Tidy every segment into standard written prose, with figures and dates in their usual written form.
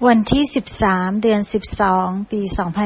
วันที่13เดือน12ปี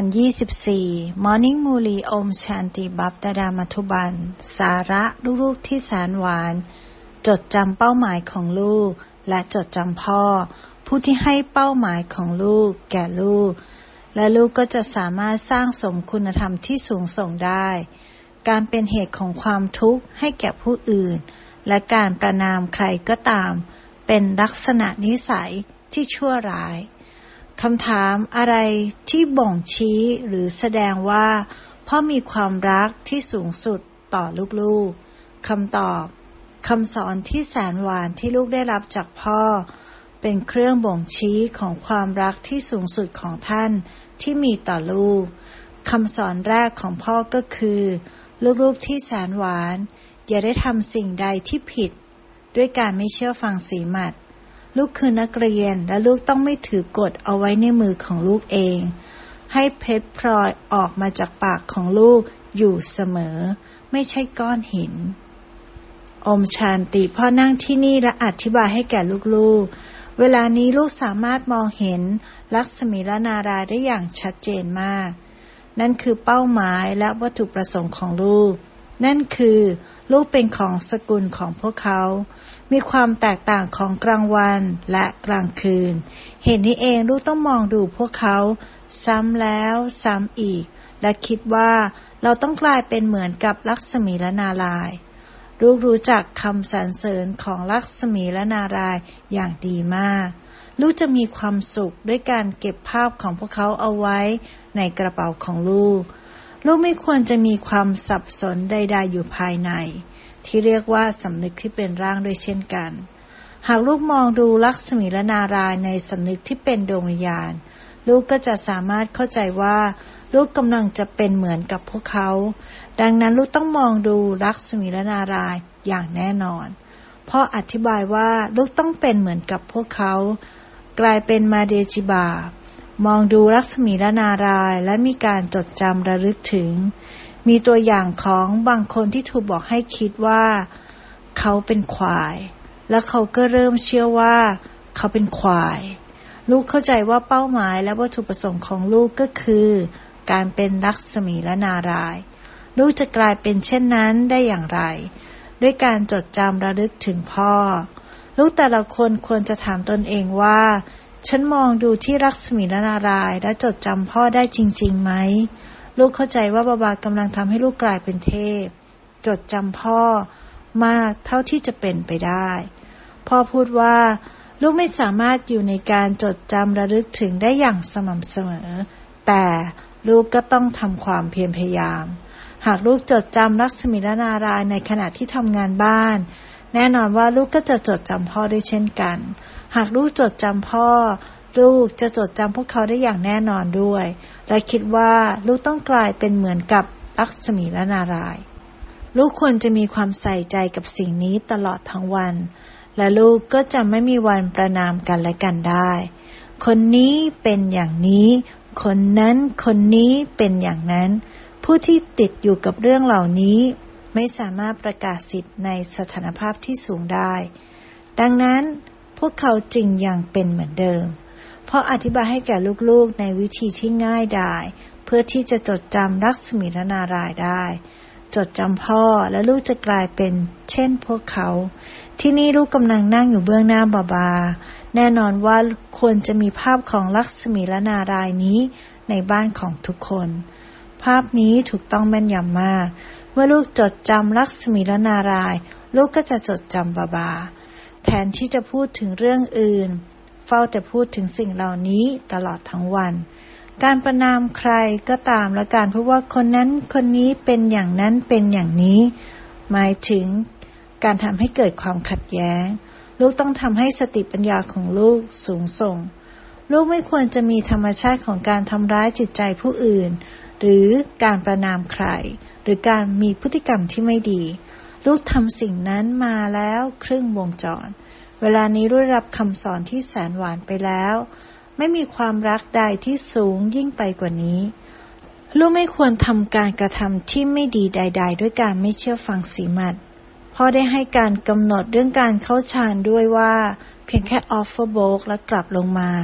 2024 Morning Murli Om Shanti Bapdada Mathuban สาระลูกๆที่แสนหวานจดจำเป้าหมายของลูกและจดจำพ่อผู้ที่ให้เป้าหมายของลูกแก่ลูกและลูกก็จะสามารถสร้างสมคุณธรรมที่สูงส่งได้การเป็นเหตุของความทุกข์ให้แก่ผู้อื่นและการประณามใครก็ตามเป็นลักษณะนิสัยที่ชั่วร้ายคำถามอะไรที่บ่งชี้หรือแสดงว่าพ่อมีความรักที่สูงสุดต่อลูกๆคำตอบคำสอนที่แสนหวานที่ลูกได้รับจากพ่อเป็นเครื่องบ่งชี้ของความรักที่สูงสุดของท่านที่มีต่อลูกคำสอนแรกของพ่อก็คือลูกๆที่แสนหวานอย่าได้ทำสิ่งใดที่ผิดด้วยการไม่เชื่อฟังสีหมัดลูกคือนักเรียนและลูกต้องไม่ถือกฎเอาไว้ในมือของลูกเองให้เพชรพลอยออกมาจากปากของลูกอยู่เสมอไม่ใช่ก้อนหินโอมชานติพ่อนั่งที่นี่และอธิบายให้แก่ลูกๆเวลานี้ลูกสามารถมองเห็นลักษมีและนารายณ์ได้อย่างชัดเจนมากนั่นคือเป้าหมายและวัตถุประสงค์ของลูกนั่นคือลูกเป็นของสกุลของพวกเขามีความแตกต่างของกลางวันและกลางคืนเหตุนี้เองลูกต้องมองดูพวกเขาซ้ำแล้วซ้ำอีกและคิดว่าเราต้องกลายเป็นเหมือนกับลักษมีและนารายณ์ลูกรู้จักคำสรรเสริญของลักษมีและนารายณ์อย่างดีมากลูกจะมีความสุขด้วยการเก็บภาพของพวกเขาเอาไว้ในกระเป๋าของลูกไม่ควรจะมีความสับสนใดๆอยู่ภายในที่เรียกว่าสำนึกที่เป็นร่างด้วยเช่นกันหากลูกมองดูลักษมีและนารายณ์ในสำนึกที่เป็นดวงวิญญาณลูกก็จะสามารถเข้าใจว่าลูกกำลังจะเป็นเหมือนกับพวกเขาดังนั้นลูกต้องมองดูลักษมีและนารายณ์อย่างแน่นอนเพราะอธิบายว่าลูกต้องเป็นเหมือนกับพวกเขากลายเป็นมาเดจิบามองดูลักษมีและนารายณ์และมีการจดจำระลึกถึงมีตัวอย่างของบางคนที่ถูกบอกให้คิดว่าเขาเป็นควายแล้วเขาก็เริ่มเชื่อว่าเขาเป็นควายลูกเข้าใจว่าเป้าหมายและวัตถุประสงค์ของลูกก็คือการเป็นลักษมีและนารายณ์ลูกจะกลายเป็นเช่นนั้นได้อย่างไรด้วยการจดจำระลึกถึงพ่อลูกแต่ละคนควรจะถามตนเองว่าฉันมองดูที่ลักษมีและนารายณ์และจดจำพ่อได้จริงๆไหมลูกเข้าใจว่าบาบากำลังทำให้ลูกกลายเป็นเทพจดจำพ่อมากเท่าที่จะเป็นไปได้พ่อพูดว่าลูกไม่สามารถอยู่ในการจดจำระลึกถึงได้อย่างสม่ำเสมอแต่ลูกก็ต้องทำความเพียรพยายามหากลูกจดจำลักษมีและนารายณ์ในขณะที่ทำงานบ้านแน่นอนว่าลูกก็จะจดจำพ่อได้เช่นกันหากลูกจดจำพ่อลูกจะจดจำพวกเขาได้อย่างแน่นอนด้วยและคิดว่าลูกต้องกลายเป็นเหมือนกับลักษมีและนารายณ์ลูกควรจะมีความใส่ใจกับสิ่งนี้ตลอดทั้งวันและลูกก็จะไม่มีวันประณามกันและกันได้คนนี้เป็นอย่างนี้คนนั้นคนนี้เป็นอย่างนั้นผู้ที่ติดอยู่กับเรื่องเหล่านี้ไม่สามารถประกาศสิทธิ์ในสถานภาพที่สูงได้ดังนั้นพวกเขาจึงยังเป็นเหมือนเดิมเพราะอธิบายให้แก่ลูกๆในวิธีที่ง่ายดายเพื่อที่จะจดจำลักษมีและนารายณ์ได้จดจำพ่อและลูกจะกลายเป็นเช่นพวกเขาที่นี่ลูกกำลังนั่งอยู่เบื้องหน้าบาบาแน่นอนว่าควรจะมีภาพของลักษมีและนารายณ์นี้ในบ้านของทุกคนภาพนี้ถูกต้องแม่นยำมากเมื่อลูกจดจำลักษมีและนารายณ์ลูกก็จะจดจำบาบาแทนที่จะพูดถึงเรื่องอื่นเฝ้าแต่พูดถึงสิ่งเหล่านี้ตลอดทั้งวันการประณามใครก็ตามและการพูดว่าคนนั้นคนนี้เป็นอย่างนั้นเป็นอย่างนี้หมายถึงการทำให้เกิดความขัดแย้งลูกต้องทำให้สติปัญญาของลูกสูงส่งลูกไม่ควรจะมีธรรมชาติของการทำร้ายจิตใจผู้อื่นหรือการประณามใครหรือการมีพฤติกรรมที่ไม่ดีลูกทำสิ่งนั้นมาแล้วครึ่งวงจรเวลานี้ลูกได้รับคำสอนที่แสนหวานไปแล้วไม่มีความรักใดที่สูงยิ่งไปกว่านี้ลูกไม่ควรทำการกระทำที่ไม่ดีใดๆด้วยการไม่เชื่อฟังสีมัดพ่อได้ให้การกำหนดเรื่องการเข้าฌานด้วยว่าเพียงแค่ offer book แล้วกลับลงมา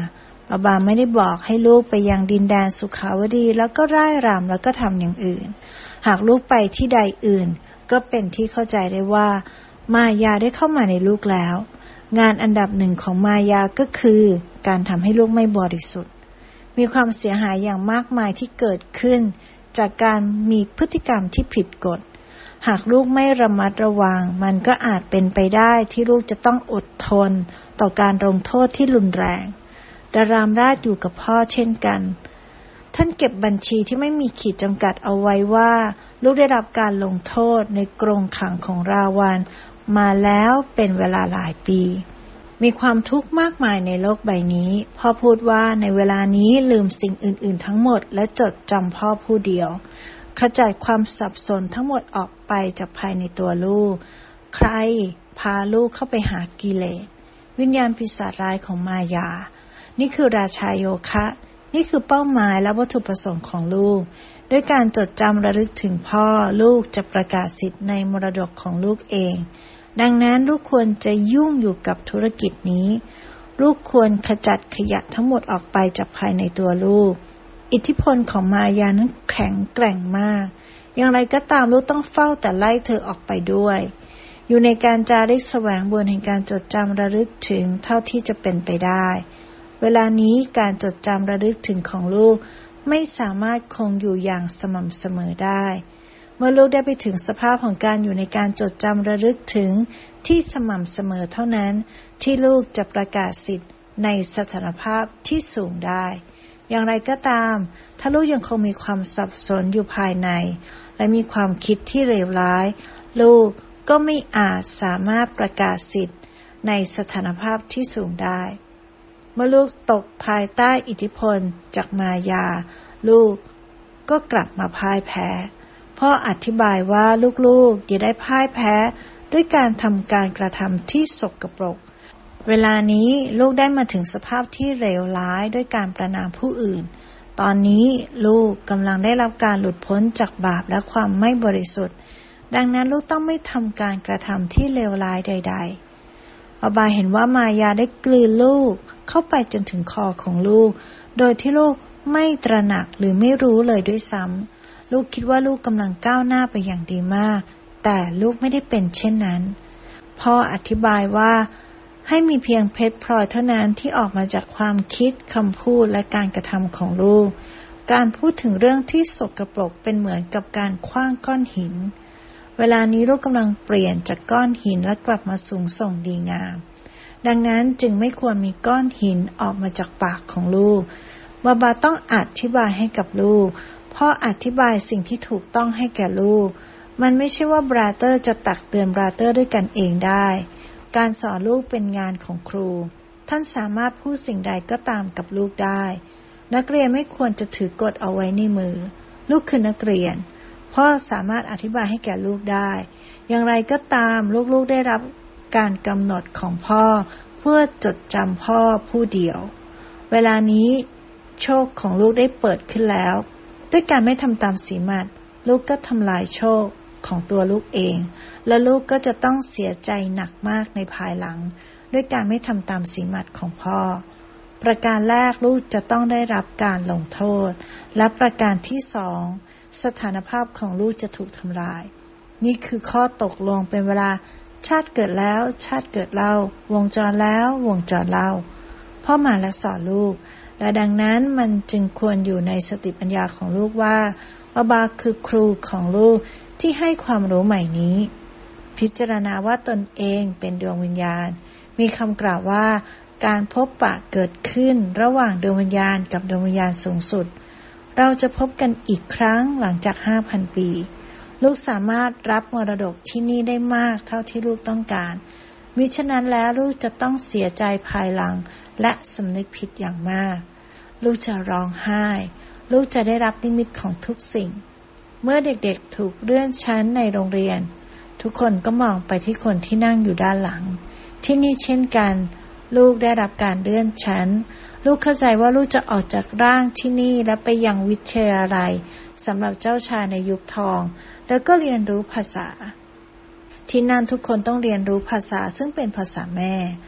บาไม่ได้บอกให้ลูกไปยังดินแดนสุขาวดีแล้วก็ร่ายรำแล้วก็ทำอย่างอื่นหากลูกไปที่ใดอื่นก็เป็นที่เข้าใจได้ว่ามายาได้เข้ามาในลูกแล้วงานอันดับหนึ่งของมายาก็คือการทำให้ลูกไม่บริสุทธิ์มีความเสียหายอย่างมากมายที่เกิดขึ้นจากการมีพฤติกรรมที่ผิดกฎหากลูกไม่ระมัดระวังมันก็อาจเป็นไปได้ที่ลูกจะต้องอดทนต่อการลงโทษที่รุนแรงดารามราชอยู่กับพ่อเช่นกันท่านเก็บบัญชีที่ไม่มีขีดจำกัดเอาไว้ว่าลูกได้รับการลงโทษในกรงขังของราวันมาแล้วเป็นเวลาหลายปีมีความทุกข์มากมายในโลกใบนี้พ่อพูดว่าในเวลานี้ลืมสิ่งอื่นๆทั้งหมดและจดจำพ่อผู้เดียวขจัดความสับสนทั้งหมดออกไปจากภายในตัวลูกใครพาลูกเข้าไปหากิเลสวิญญาณปีศาจร้ายของมายานี่คือราชาโยคะนี่คือเป้าหมายและวัตถุประสงค์ของลูกด้วยการจดจำระลึกถึงพ่อลูกจะประกาศสิทธิ์ในมรดกของลูกเองดังนั้นลูกควรจะยุ่งอยู่กับธุรกิจนี้ลูกควรขจัดขยะทั้งหมดออกไปจากภายในตัวลูกอิทธิพลของมายานั้นแข็งแกร่งมากอย่างไรก็ตามลูกต้องเฝ้าแต่ไล่เธอออกไปด้วยอยู่ในการจาริกแสวงบุญแห่งการจดจำระลึกถึงเท่าที่จะเป็นไปได้เวลานี้การจดจำระลึกถึงของลูกไม่สามารถคงอยู่อย่างสม่ำเสมอได้เมื่อลูกได้ไปถึงสภาพของการอยู่ในการจดจำระลึกถึงที่สม่ำเสมอเท่านั้นที่ลูกจะประกาศสิทธิ์ในสถานภาพที่สูงได้อย่างไรก็ตามถ้าลูกยังคงมีความสับสนอยู่ภายในและมีความคิดที่เลวร้ายลูกก็ไม่อาจสามารถประกาศสิทธิ์ในสถานภาพที่สูงได้เมื่อลูกตกภายใต้อิทธิพลจากมายาลูกก็กลับมาพ่ายแพ้พ่ออธิบายว่าลูกๆอย่าได้พ่ายแพ้ด้วยการทำการกระทำที่สกปรกเวลานี้ลูกได้มาถึงสภาพที่เลวร้ายด้วยการประณามผู้อื่นตอนนี้ลูกกำลังได้รับการหลุดพ้นจากบาปและความไม่บริสุทธิ์ดังนั้นลูกต้องไม่ทำการกระทำที่เลวร้ายใดๆบาเห็นว่ามายาได้กลืนลูกเข้าไปจนถึงคอของลูกโดยที่ลูกไม่ตระหนักหรือไม่รู้เลยด้วยซ้ำลูกคิดว่าลูกกำลังก้าวหน้าไปอย่างดีมากแต่ลูกไม่ได้เป็นเช่นนั้นพ่ออธิบายว่าให้มีเพียงเพชรพลอยเท่านั้นที่ออกมาจากความคิดคำพูดและการกระทำของลูกการพูดถึงเรื่องที่สกปรกเป็นเหมือนกับการขว้างก้อนหินเวลานี้ลูกกำลังเปลี่ยนจากก้อนหินและกลับมาสูงส่งดีงามดังนั้นจึงไม่ควรมีก้อนหินออกมาจากปากของลูกบาต้องอธิบายให้กับลูกพ่ออธิบายสิ่งที่ถูกต้องให้แก่ลูกมันไม่ใช่ว่าบราเตอร์จะตักเตือนบราเตอร์ด้วยกันเองได้การสอนลูกเป็นงานของครูท่านสามารถพูดสิ่งใดก็ตามกับลูกได้นักเรียนไม่ควรจะถือกฎเอาไว้ในมือลูกคือนักเรียนพ่อสามารถอธิบายให้แก่ลูกได้อย่างไรก็ตามลูกๆได้รับการกำหนดของพ่อเพื่อจดจำพ่อผู้เดียวเวลานี้โชคของลูกได้เปิดขึ้นแล้วด้วยการไม่ทำตามสีมัดลูกก็ทำลายโชคของตัวลูกเองและลูกก็จะต้องเสียใจหนักมากในภายหลังด้วยการไม่ทำตามสีมัดของพ่อประการแรกลูกจะต้องได้รับการลงโทษและประการที่สองสถานภาพของลูกจะถูกทำลายนี่คือข้อตกลงเป็นเวลาชาติเกิดแล้วชาติเกิดเล่าวงจรแล้ววงจรเล่าพ่อมาและสอนลูกและดังนั้นมันจึงควรอยู่ในสติปัญญาของลูกว่าบาคือครูของลูกที่ให้ความรู้ใหม่นี้พิจารณาว่าตนเองเป็นดวงวิญญาณมีคำกล่าวว่าการพบปะเกิดขึ้นระหว่างดวงวิญญาณกับดวงวิญญาณสูงสุดเราจะพบกันอีกครั้งหลังจาก 5,000 ปีลูกสามารถรับมรดกที่นี่ได้มากเท่าที่ลูกต้องการมิฉะนั้นแล้วลูกจะต้องเสียใจภายหลังและสำนึกผิดอย่างมากลูกจะร้องไห้ลูกจะได้รับนิมิตของทุกสิ่งเมื่อเด็กๆถูกเลื่อนชั้นในโรงเรียนทุกคนก็มองไปที่คนที่นั่งอยู่ด้านหลังที่นี่เช่นกันลูกได้รับการเลื่อนชั้นลูกเข้าใจว่าลูกจะออกจากร่างที่นี่และไปยังวิทยาลัยสำหรับเจ้าชายในยุคทองแล้วก็เรียนรู้ภาษาที่นั่นทุกคนต้องเรียนรู้ภาษาซึ่งเป็นภาษาแม่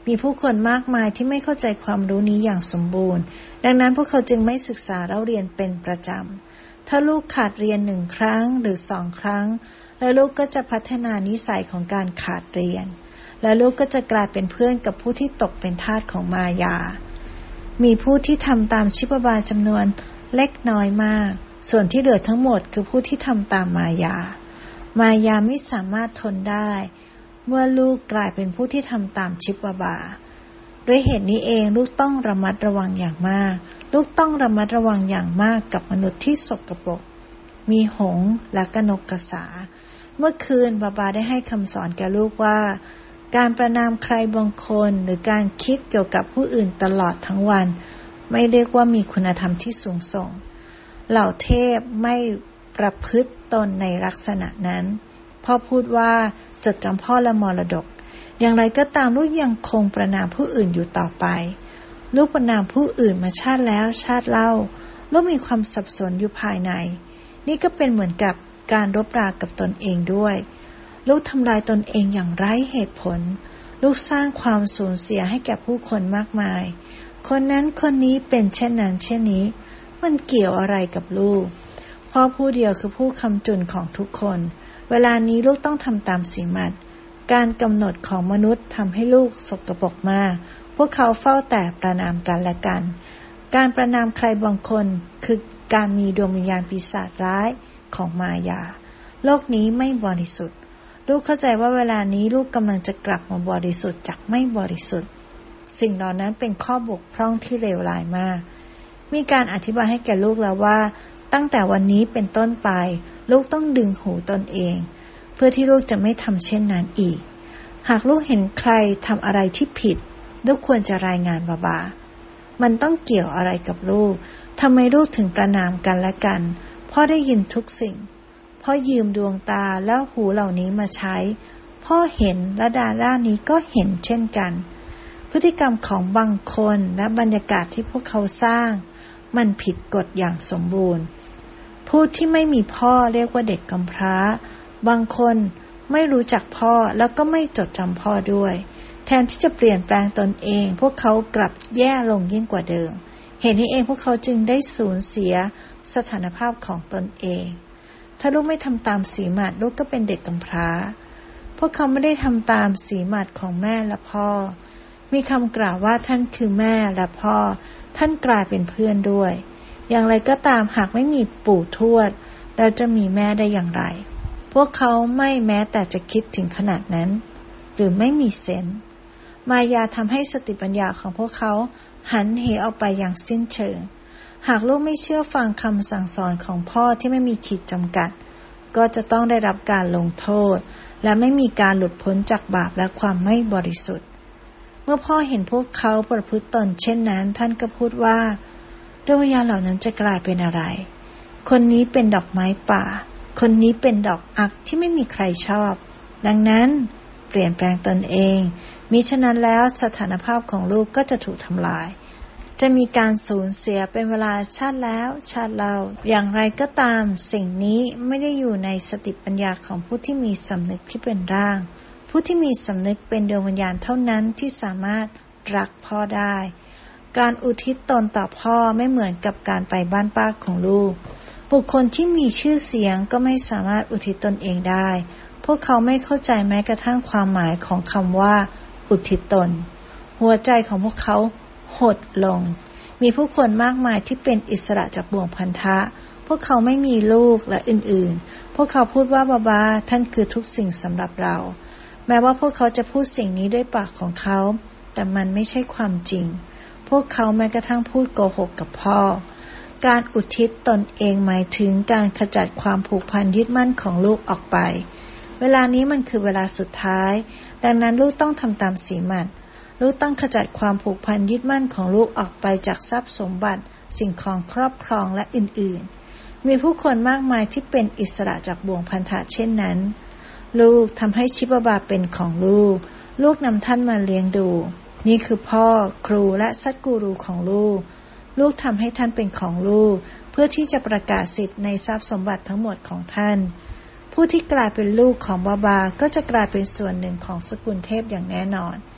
มีผู้คนมากมายที่ไม่เข้าใจความรู้นี้อย่างสมบูรณ์ดังนั้นพวกเขาจึงไม่ศึกษาแล้วเรียนเป็นประจำถ้าลูกขาดเรียน1 ครั้งหรือ2 ครั้งแล้วลูกก็จะพัฒนานิสัยของการขาดเรียนและลูกก็จะกลายเป็นเพื่อนกับผู้ที่ตกเป็นทาสของมายามีผู้ที่ทำตามชิปบาจำนวนเล็กน้อยมากส่วนที่เหลือทั้งหมดคือผู้ที่ทำตามมายาไม่สามารถทนได้เมื่อลูกกลายเป็นผู้ที่ทำตามชิปบาด้วยเหตุนี้เองลูกต้องระมัดระวังอย่างมากลูกต้องระมัดระวังอย่างมากกับมนุษย์ที่สกปรกมีหงส์และกนกกระสาเมื่อคืนบาได้ให้คำสอนแก่ลูกว่าการประณามใครบางคนหรือการคิดเกี่ยวกับผู้อื่นตลอดทั้งวันไม่เรียกว่ามีคุณธรรมที่สูงส่งเหล่าเทพไม่ประพฤติตนในลักษณะนั้นพ่อพูดว่าจดจำพ่อและมรดกอย่างไรก็ตามลูกยังคงประณามผู้อื่นอยู่ต่อไปลูกประณามผู้อื่นมาชาติแล้วชาติเล่าลูกมีความสับสนอยู่ภายในนี่ก็เป็นเหมือนกับการรบรากับตนเองด้วยลูกทำลายตนเองอย่างไร้เหตุผลลูกสร้างความสูญเสียให้แก่ผู้คนมากมายคนนั้นคนนี้เป็นเช่นนั้นเช่นนี้มันเกี่ยวอะไรกับลูกพ่อผู้เดียวคือผู้คำจุนของทุกคนเวลานี้ลูกต้องทำตามสีมัดการกำหนดของมนุษย์ทำให้ลูกสกปรกมากพวกเขาเฝ้าแต่ประณามกันและกันการประณามใครบางคนคือการมีดวงวิญญาณปีศาจร้ายของมายาโลกนี้ไม่บริสุทธิ์ลูกเข้าใจว่าเวลานี้ลูกกำลังจะกลับมาบริสุทธิ์จากไม่บริสุทธิ์สิ่งเหล่านั้นเป็นข้อบกพร่องที่เลวร้ายมากมีการอธิบายให้แก่ลูกแล้วว่าตั้งแต่วันนี้เป็นต้นไปลูกต้องดึงหูตนเองเพื่อที่ลูกจะไม่ทำเช่นนั้นอีกหากลูกเห็นใครทำอะไรที่ผิดลูกควรจะรายงานบามันต้องเกี่ยวอะไรกับลูกทำไมลูกถึงประณามกันและกันพ่อได้ยินทุกสิ่งพ่อยืมดวงตาแล้วหูเหล่านี้มาใช้พ่อเห็นและดารานี้ก็เห็นเช่นกันพฤติกรรมของบางคนและบรรยากาศที่พวกเขาสร้างมันผิดกฎอย่างสมบูรณ์ผู้ที่ไม่มีพ่อเรียกว่าเด็กกำพร้าบางคนไม่รู้จักพ่อแล้วก็ไม่จดจำพ่อด้วยแทนที่จะเปลี่ยนแปลงตนเองพวกเขากลับแย่ลงยิ่งกว่าเดิมเหตุนี้เองพวกเขาจึงได้สูญเสียสถานภาพของตนเองถ้าลูกไม่ทำตามสีหมัดลูกก็เป็นเด็กกำพร้าพวกเขาไม่ได้ทำตามสีหมัดของแม่และพ่อมีคำกล่าวว่าท่านคือแม่และพ่อท่านกลายเป็นเพื่อนด้วยอย่างไรก็ตามหากไม่มีปู่ทวดแล้วจะมีแม่ได้อย่างไรพวกเขาไม่แม้แต่จะคิดถึงขนาดนั้นหรือไม่มีเซนส์มายาทำให้สติปัญญาของพวกเขาหันเหออกไปอย่างสิ้นเชิงหากลูกไม่เชื่อฟังคำสั่งสอนของพ่อที่ไม่มีขีดจำกัดก็จะต้องได้รับการลงโทษและไม่มีการหลุดพ้นจากบาปและความไม่บริสุทธิ์เมื่อพ่อเห็นพวกเขาประพฤติตนเช่นนั้นท่านก็พูดว่าดวงวิญญาณเหล่านั้นจะกลายเป็นอะไรคนนี้เป็นดอกไม้ป่าคนนี้เป็นดอกอักที่ไม่มีใครชอบดังนั้นเปลี่ยนแปลงตนเองมิฉะนั้นแล้วสถานภาพของลูกก็จะถูกทำลายจะมีการสูญเสียเป็นเวลาชาติแล้วชาติเล่าอย่างไรก็ตามสิ่งนี้ไม่ได้อยู่ในสติปัญญาของผู้ที่มีสำนึกที่เป็นร่างผู้ที่มีสำนึกเป็นดวงวิญญาณเท่านั้นที่สามารถรักพ่อได้การอุทิศตนต่อพ่อไม่เหมือนกับการไปบ้านป้าของลูกบุคคลที่มีชื่อเสียงก็ไม่สามารถอุทิศตนเองได้พวกเขาไม่เข้าใจแม้กระทั่งความหมายของคำว่าอุทิศตนหัวใจของพวกเขาหดลงมีผู้คนมากมายที่เป็นอิสระจากบ่วงพันธะพวกเขาไม่มีลูกและอื่นๆพวกเขาพูดว่าบาท่านคือทุกสิ่งสำหรับเราแม้ว่าพวกเขาจะพูดสิ่งนี้ด้วยปากของเขาแต่มันไม่ใช่ความจริงพวกเขาแม้กระทั่งพูดโกหกกับพ่อการอุทิศตนเองหมายถึงการขจัดความผูกพันยึดมั่นของลูกออกไปเวลานี้มันคือเวลาสุดท้ายดังนั้นลูกต้องทำตามสีหมัดลูกต้องขจัดความผูกพันยึดมั่นของลูกออกไปจากทรัพย์สมบัติสิ่งของครอบครองและอื่นๆมีผู้คนมากมายที่เป็นอิสระจากบ่วงพันธะเช่นนั้นลูกทำให้ชิบะบาเป็นของลูกนำท่านมาเลี้ยงดูนี่คือพ่อครูและซัดกูรูของลูกทำให้ท่านเป็นของลูกเพื่อที่จะประกาศสิทธิ์ในทรัพย์สมบัติทั้งหมดของท่านผู้ที่กลายเป็นลูกของบาก็จะกลายเป็นส่วนหนึ่งของสกุลเทพอย่างแน่นอน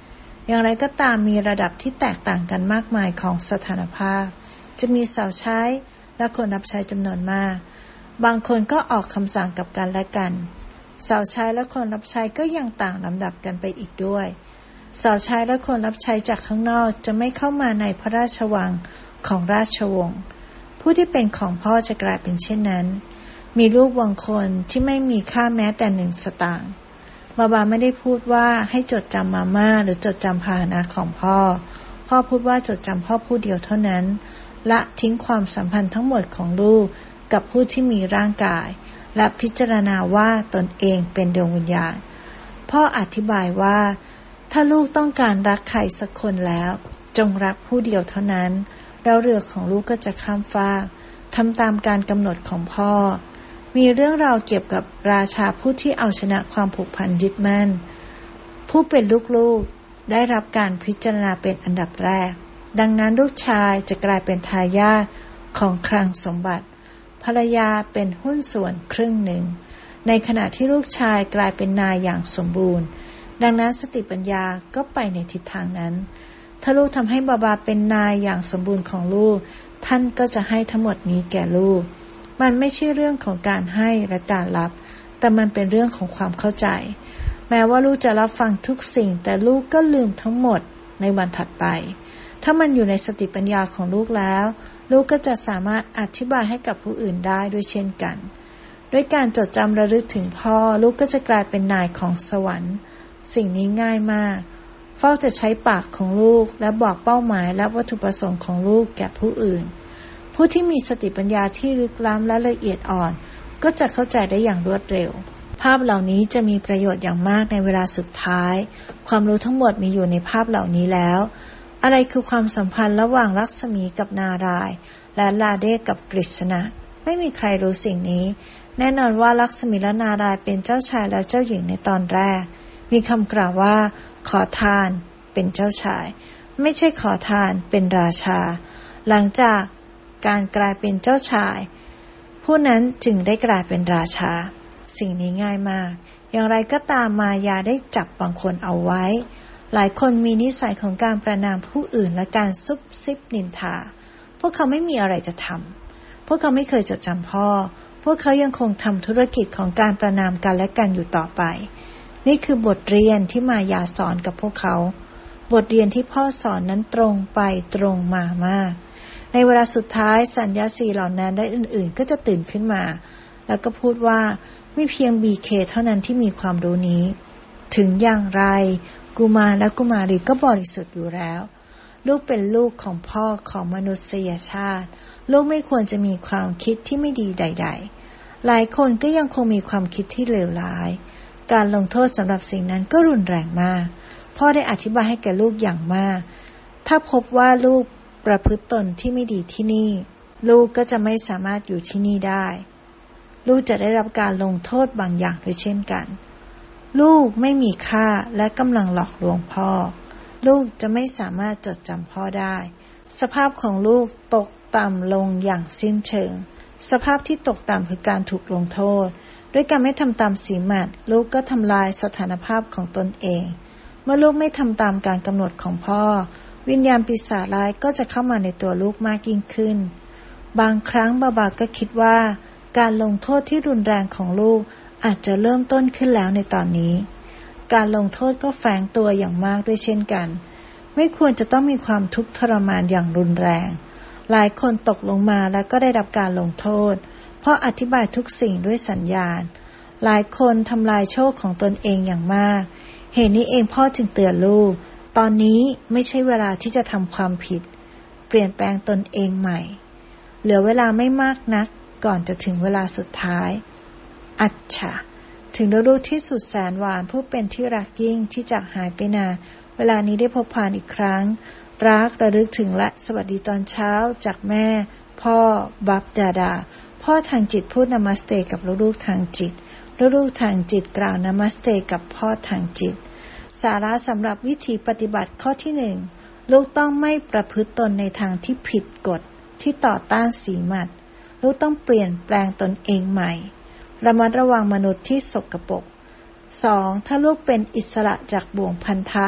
อย่างไรก็ตามมีระดับที่แตกต่างกันมากมายของสถานภาพจะมีสาวใช้และคนรับใช้จำนวนมากบางคนก็ออกคำสั่งกับกันและกันสาวใช้และคนรับใช้ก็ยังต่างลำดับกันไปอีกด้วยสาวใช้และคนรับใช้จากข้างนอกจะไม่เข้ามาในพระราชวังของราชวงศ์ผู้ที่เป็นของพ่อจะกลายเป็นเช่นนั้นมีลูกบางคนที่ไม่มีค่าแม้แต่1 สตางค์บาบาไม่ได้พูดว่าให้จดจำมาม่าหรือจดจำพาหนะของพ่อพูดว่าจดจำพ่อผู้เดียวเท่านั้นละทิ้งความสัมพันธ์ทั้งหมดของลูกกับผู้ที่มีร่างกายและพิจารณาว่าตนเองเป็นดวงวิญญาณพ่ออธิบายว่าถ้าลูกต้องการรักใครสักคนแล้วจงรักผู้เดียวเท่านั้นแล้วเรือของลูกก็จะข้ามฟากทำตามการกำหนดของพ่อมีเรื่องราวเกี่ยวกับราชาผู้ที่เอาชนะความผูกพันยึดมั่นผู้เป็นลูกๆได้รับการพิจารณาเป็นอันดับแรกดังนั้นลูกชายจะกลายเป็นทายาทของคลังสมบัติภรรยาเป็นหุ้นส่วนครึ่งหนึ่งในขณะที่ลูกชายกลายเป็นนายอย่างสมบูรณ์ดังนั้นสติปัญญาก็ไปในทิศทางนั้นถ้าลูกทำให้บาบาเป็นนายอย่างสมบูรณ์ของลูกท่านก็จะให้ทั้งหมดนี้แก่ลูกมันไม่ใช่เรื่องของการให้และการรับแต่มันเป็นเรื่องของความเข้าใจแม้ว่าลูกจะรับฟังทุกสิ่งแต่ลูกก็ลืมทั้งหมดในวันถัดไปถ้ามันอยู่ในสติปัญญาของลูกแล้วลูกก็จะสามารถอธิบายให้กับผู้อื่นได้ด้วยเช่นกันด้วยการจดจำระลึกถึงพ่อลูกก็จะกลายเป็นนายของสวรรค์สิ่งนี้ง่ายมากเฝ้าจะใช้ปากของลูกและบอกเป้าหมายและวัตถุประสงค์ของลูกแก่ผู้อื่นผู้ที่มีสติปัญญาที่ลึกล้ำและละเอียดอ่อนก็จะเข้าใจได้อย่างรวดเร็วภาพเหล่านี้จะมีประโยชน์อย่างมากในเวลาสุดท้ายความรู้ทั้งหมดมีอยู่ในภาพเหล่านี้แล้วอะไรคือความสัมพันธ์ระหว่างลักษมีกับนารายณ์และลาเดกับกฤษณะไม่มีใครรู้สิ่งนี้แน่นอนว่าลักษมีและนารายณ์เป็นเจ้าชายและเจ้าหญิงในตอนแรกมีคำกล่าวว่าขอทานเป็นเจ้าชายไม่ใช่ขอทานเป็นราชาหลังจากการกลายเป็นเจ้าชายผู้นั้นจึงได้กลายเป็นราชาสิ่งนี้ง่ายมากอย่างไรก็ตามมายาได้จับบางคนเอาไว้หลายคนมีนิสัยของการประณามผู้อื่นและการซุบซิบนินทาพวกเขาไม่มีอะไรจะทำพวกเขาไม่เคยจดจำพ่อพวกเขายังคงทำธุรกิจของการประณามกันและกันอยู่ต่อไปนี่คือบทเรียนที่มายาสอนกับพวกเขาบทเรียนที่พ่อสอนนั้นตรงไปตรงมามากในเวลาสุดท้ายสัญญาสีเหล่านั้นและอื่นๆก็จะตื่นขึ้นมาแล้วก็พูดว่าไม่เพียง BK เท่านั้นที่มีความรู้นี้ถึงอย่างไรกุมารและกุมารีก็บริสุทธิ์อยู่แล้วลูกเป็นลูกของพ่อของมนุษยชาติลูกไม่ควรจะมีความคิดที่ไม่ดีใดๆหลายคนก็ยังคงมีความคิดที่เลวร้ายการลงโทษสำหรับสิ่งนั้นก็รุนแรงมากพ่อได้อธิบายให้แก่ลูกอย่างมากถ้าพบว่าลูกประพฤติตนที่ไม่ดีที่นี่ลูกก็จะไม่สามารถอยู่ที่นี่ได้ลูกจะได้รับการลงโทษบางอย่างด้วยเช่นกันลูกไม่มีค่าและกำลังหลอกลวงพ่อลูกจะไม่สามารถจดจำพ่อได้สภาพของลูกตกต่ำลงอย่างสิ้นเชิงสภาพที่ตกต่ำคือการถูกลงโทษด้วยการไม่ทำตามสีหมัดลูกก็ทำลายสถานภาพของตนเองเมื่อลูกไม่ทำตามการกำหนดของพ่อวิญญาณปีศาจร้ายก็จะเข้ามาในตัวลูกมากยิ่งขึ้นบางครั้งบาบาก็คิดว่าการลงโทษที่รุนแรงของลูกอาจจะเริ่มต้นขึ้นแล้วในตอนนี้การลงโทษก็แฝงตัวอย่างมากด้วยเช่นกันไม่ควรจะต้องมีความทุกข์ทรมานอย่างรุนแรงหลายคนตกลงมาแล้วก็ได้รับการลงโทษเพราะอธิบายทุกสิ่งด้วยสัญญาณหลายคนทำลายโชคของตนเองอย่างมากเหตุนี้เองพ่อจึงเตือนลูกตอนนี้ไม่ใช่เวลาที่จะทำความผิดเปลี่ยนแปลงตนเองใหม่เหลือเวลาไม่มากนักก่อนจะถึงเวลาสุดท้ายอัจฉะถึงลูกที่สุดแสนหวานผู้เป็นที่รักยิ่งที่จากหายไปนานเวลานี้ได้พบผ่านอีกครั้งรักระลึกถึงและสวัสดีตอนเช้าจากแม่พ่อบับดาดาพ่อทางจิตพูดนามัสเตกับลูกทางจิตลูกทางจิตกล่าวนามัสเตกับพ่อทางจิตสาระสำหรับวิธีปฏิบัติข้อที่1ลูกต้องไม่ประพฤติตนในทางที่ผิดกฎที่ต่อต้านสีหมัดลูกต้องเปลี่ยนแปลงตนเองใหม่ระมัดระวังมนุษย์ที่สกปรก 2. ถ้าลูกเป็นอิสระจากบ่วงพันธะ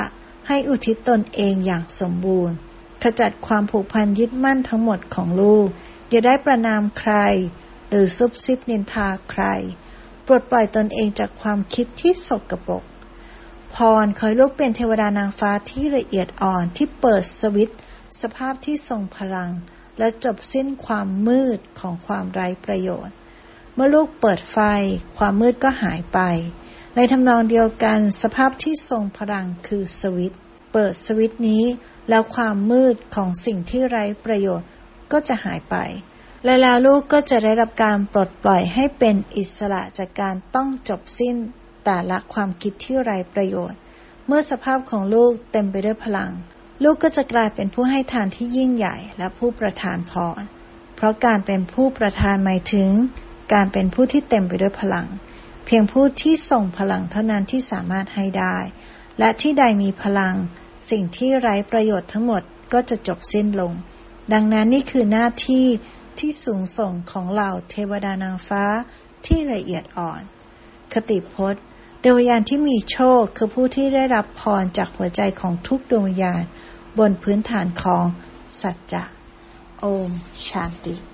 ให้อุทิศตนเองอย่างสมบูรณ์ขจัดความผูกพันยึดมั่นทั้งหมดของลูกอย่าได้ประณามใครหรือซุบซิบนินทาใครปลดปล่อยตนเองจากความคิดที่สกปรกพรขอให้ลูกเป็นเทวดานางฟ้าที่ละเอียดอ่อนที่เปิดสวิตช์สภาพที่ทรงพลังและจบสิ้นความมืดของความไร้ประโยชน์เมื่อลูกเปิดไฟความมืดก็หายไปในทำนองเดียวกันสภาพที่ทรงพลังคือสวิตช์เปิดสวิตช์นี้แล้วความมืดของสิ่งที่ไร้ประโยชน์ก็จะหายไปและแล้วลูกก็จะได้รับการปลดปล่อยให้เป็นอิสระจากการต้องจบสิ้นแต่ละความคิดที่ไร้ประโยชน์เมื่อสภาพของลูกเต็มไปด้วยพลังลูกก็จะกลายเป็นผู้ให้ทานที่ยิ่งใหญ่และผู้ประทานพรเพราะการเป็นผู้ประทานหมายถึงการเป็นผู้ที่เต็มไปด้วยพลังเพียงผู้ที่ส่งพลังเท่านั้นที่สามารถให้ได้และที่ใดมีพลังสิ่งที่ไร้ประโยชน์ทั้งหมดก็จะจบสิ้นลงดังนั้นนี่คือหน้าที่ที่สูงส่งของเหล่าเทวดานางฟ้าที่ละเอียดอ่อนคติพจน์ดวงวิญญาณที่มีโชคคือผู้ที่ได้รับพรจากหัวใจของทุกดวงวิญญาณบนพื้นฐานของสัจจะโอมชานติ